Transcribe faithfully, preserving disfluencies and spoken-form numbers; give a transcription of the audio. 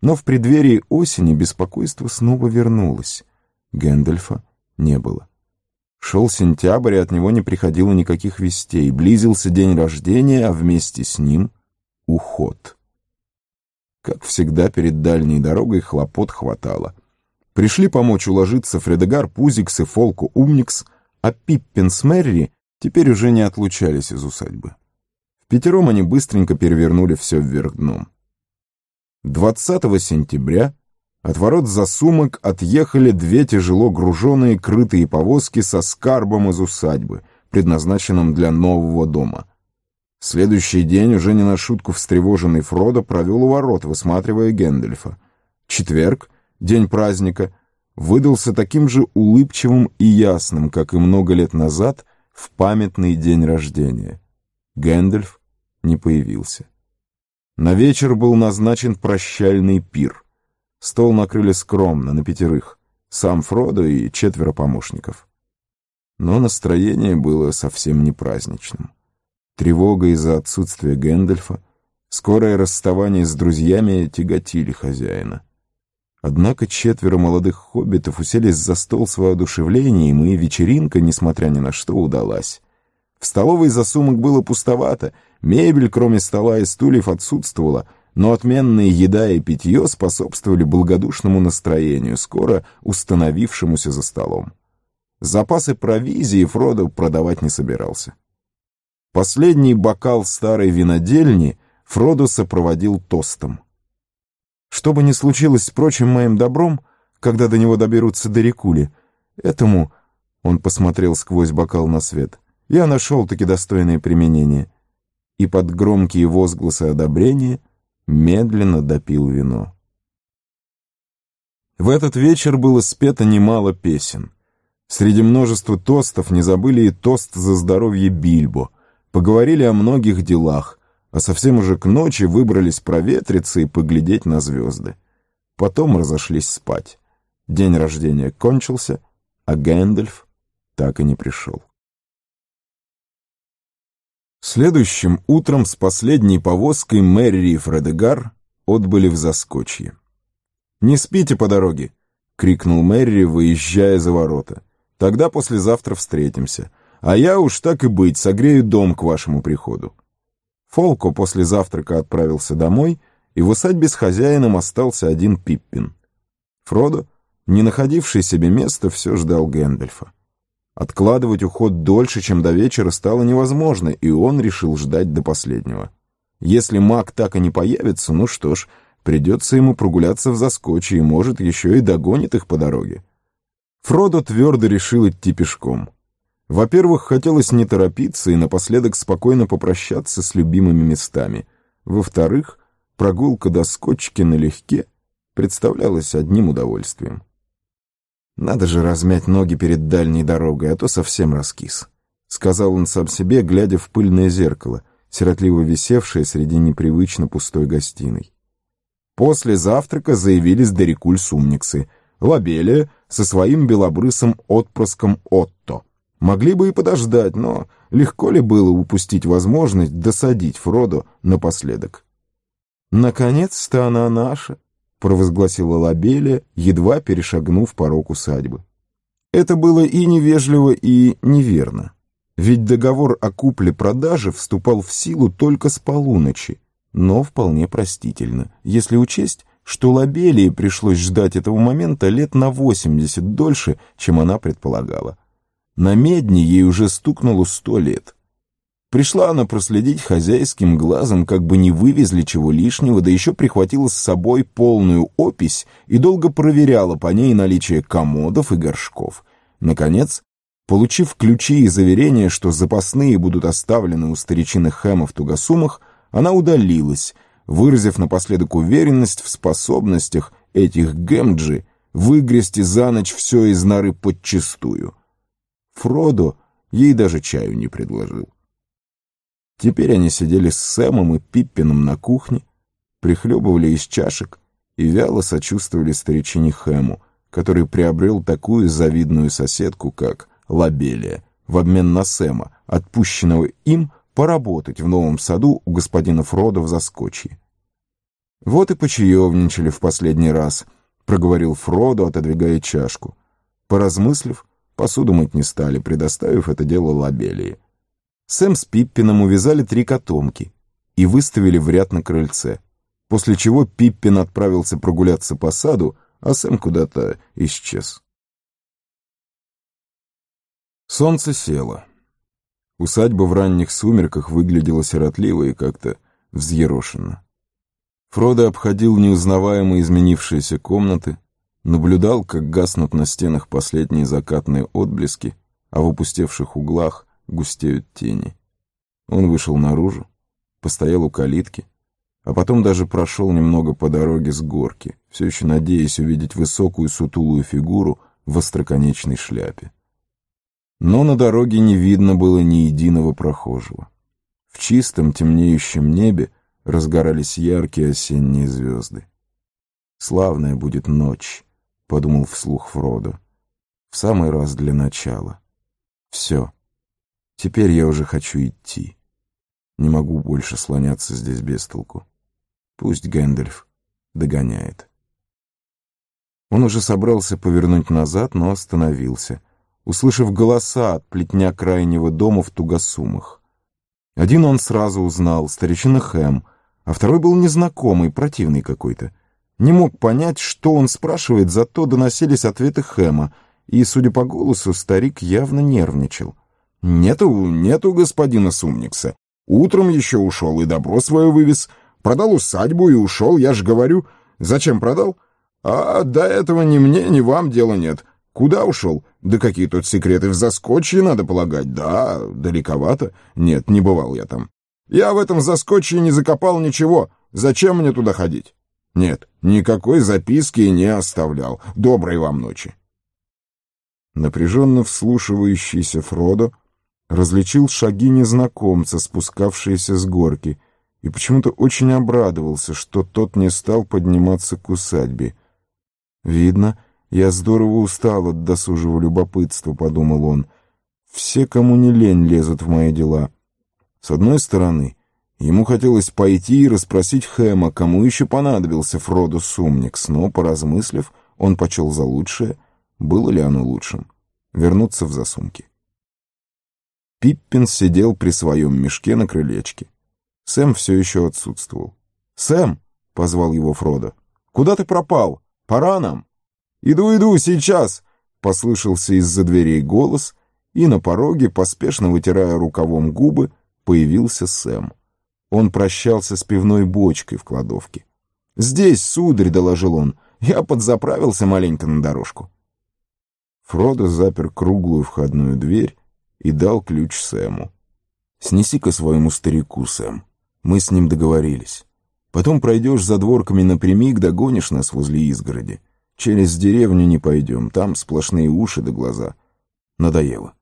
Но в преддверии осени беспокойство снова вернулось. Гэндальфа не было. Шел сентябрь, и от него не приходило никаких вестей. Близился день рождения, а вместе с ним — уход. Как всегда, перед дальней дорогой хлопот хватало. Пришли помочь уложиться Фредегар, Пузикс и Фолко Умникс, а Пиппин с Мерри теперь уже не отлучались из усадьбы. Впятером они быстренько перевернули все вверх дном. двадцатого сентября от ворот Засумок отъехали две тяжело груженные крытые повозки со скарбом из усадьбы, предназначенным для нового дома. Следующий день уже не на шутку встревоженный Фродо провел у ворот, высматривая Гэндальфа. Четверг, день праздника, выдался таким же улыбчивым и ясным, как и много лет назад в памятный день рождения. Гэндальф не появился. На вечер был назначен прощальный пир. Стол накрыли скромно, на пятерых. Сам Фродо и четверо помощников. Но настроение было совсем не праздничным. Тревога из-за отсутствия Гэндальфа, скорое расставание с друзьями тяготили хозяина. Однако четверо молодых хоббитов уселись за стол с воодушевлением, и вечеринка, несмотря ни на что, удалась. В столовой Засумок было пустовато, мебель, кроме стола и стульев, отсутствовала, но отменная еда и питье способствовали благодушному настроению, скоро установившемуся за столом. Запасы провизии Фродо продавать не собирался. Последний бокал старой винодельни Фродо сопроводил тостом. Что бы ни случилось с прочим моим добром, когда до него доберутся дорекули, этому, он посмотрел сквозь бокал на свет, я нашел-таки достойное применение, и под громкие возгласы одобрения медленно допил вино. В этот вечер было спето немало песен. Среди множества тостов не забыли и тост за здоровье Бильбо, поговорили о многих делах, а совсем уже к ночи выбрались проветриться и поглядеть на звезды. Потом разошлись спать. День рождения кончился, а Гэндальф так и не пришел. Следующим утром с последней повозкой Мерри и Фредегар отбыли в Заскочье. «Не спите по дороге!» — крикнул Мерри, выезжая за ворота. «Тогда послезавтра встретимся, а я уж так и быть согрею дом к вашему приходу». Фолко после завтрака отправился домой, и в усадьбе с хозяином остался один Пиппин. Фродо, не находивший себе места, все ждал Гэндальфа. Откладывать уход дольше, чем до вечера, стало невозможно, и он решил ждать до последнего. Если маг так и не появится, ну что ж, придется ему прогуляться в Заскочье, и, может, еще и догонит их по дороге. Фродо твердо решил идти пешком. Во-первых, хотелось не торопиться и напоследок спокойно попрощаться с любимыми местами. Во-вторых, прогулка до Скотчки налегке представлялась одним удовольствием. «Надо же размять ноги перед дальней дорогой, а то совсем раскис», — сказал он сам себе, глядя в пыльное зеркало, сиротливо висевшее среди непривычно пустой гостиной. После завтрака заявились дорекуль Сумниксы, Лобелия со своим белобрысым отпрыском Отто. Могли бы и подождать, но легко ли было упустить возможность досадить Фродо напоследок? «Наконец-то она наша», — провозгласила Лобелия, едва перешагнув порог усадьбы. Это было и невежливо, и неверно. Ведь договор о купле-продаже вступал в силу только с полуночи, но вполне простительно, если учесть, что Лобелии пришлось ждать этого момента лет на восемьдесят дольше, чем она предполагала. На медне ей уже стукнуло сто лет. Пришла она проследить хозяйским глазом, как бы не вывезли чего лишнего, да еще прихватила с собой полную опись и долго проверяла по ней наличие комодов и горшков. Наконец, получив ключи и заверение, что запасные будут оставлены у старичины Хэма в Тугосумах, она удалилась, выразив напоследок уверенность в способностях этих гэмджи выгрести за ночь все из норы подчистую. Фродо ей даже чаю не предложил. Теперь они сидели с Сэмом и Пиппином на кухне, прихлебывали из чашек и вяло сочувствовали старичине Хэму, который приобрел такую завидную соседку, как Лобелия, в обмен на Сэма, отпущенного им поработать в новом саду у господина Фродо в Заскочье. «Вот и почаевничали в последний раз», — проговорил Фродо, отодвигая чашку. Поразмыслив, посуду мыть не стали, предоставив это дело Лобелии. Сэм с Пиппином увязали три котомки и выставили в ряд на крыльце, после чего Пиппин отправился прогуляться по саду, а Сэм куда-то исчез. Солнце село. Усадьба в ранних сумерках выглядела сиротливо и как-то взъерошенно. Фродо обходил неузнаваемо изменившиеся комнаты, наблюдал, как гаснут на стенах последние закатные отблески, а в опустевших углах густеют тени. Он вышел наружу, постоял у калитки, а потом даже прошел немного по дороге с горки, все еще надеясь увидеть высокую сутулую фигуру в остроконечной шляпе. Но на дороге не видно было ни единого прохожего. В чистом темнеющем небе разгорались яркие осенние звезды. «Славная будет ночь», — подумал вслух Фродо. «В самый раз для начала. Все. Теперь я уже хочу идти. Не могу больше слоняться здесь без толку. Пусть Гэндальф догоняет». Он уже собрался повернуть назад, но остановился, услышав голоса от плетня крайнего дома в Тугосумах. Один он сразу узнал — старичина Хэм, а второй был незнакомый, противный какой-то. Не мог понять, что он спрашивает, зато доносились ответы Хэма, и, судя по голосу, старик явно нервничал. «Нету, нету господина Сумникса. Утром еще ушел и добро свое вывез. Продал усадьбу и ушел, я же говорю. Зачем продал? А до этого ни мне, ни вам дела нет. Куда ушел? Да какие тут секреты в Заскочье, надо полагать. Да, далековато. Нет, не бывал я там. Я в этом Заскочье не закопал ничего. Зачем мне туда ходить? Нет, никакой записки не оставлял. Доброй вам ночи». Напряженно вслушивающийся Фродо различил шаги незнакомца, спускавшиеся с горки, и почему-то очень обрадовался, что тот не стал подниматься к усадьбе. «Видно, я здорово устал от досужего любопытства», — подумал он. «Все, кому не лень, лезут в мои дела». С одной стороны, ему хотелось пойти и расспросить Хэма, кому еще понадобился Фродо Сумникс, но, поразмыслив, он почел за лучшее, было ли оно лучшим, вернуться в засумки. Пиппин сидел при своем мешке на крылечке. Сэм все еще отсутствовал. «Сэм!» — позвал его Фродо. «Куда ты пропал? Пора нам!» «Иду, иду, сейчас!» — послышался из-за дверей голос, и на пороге, поспешно вытирая рукавом губы, появился Сэм. Он прощался с пивной бочкой в кладовке. «Здесь, сударь», — доложил он, — «я подзаправился маленько на дорожку». Фродо запер круглую входную дверь и дал ключ Сэму. «Снеси-ка своему старику, Сэм. Мы с ним договорились. Потом пройдешь за дворками напрямик, догонишь нас возле изгороди. Через деревню не пойдем, там сплошные уши да глаза. Надоело».